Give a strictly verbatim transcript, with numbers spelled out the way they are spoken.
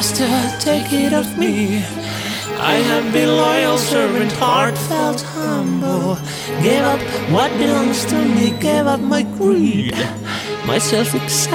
Master, take it of me. I have been loyal, servant, heartfelt, humble. Gave up what belongs to me, gave up my greed, my self-acceptance.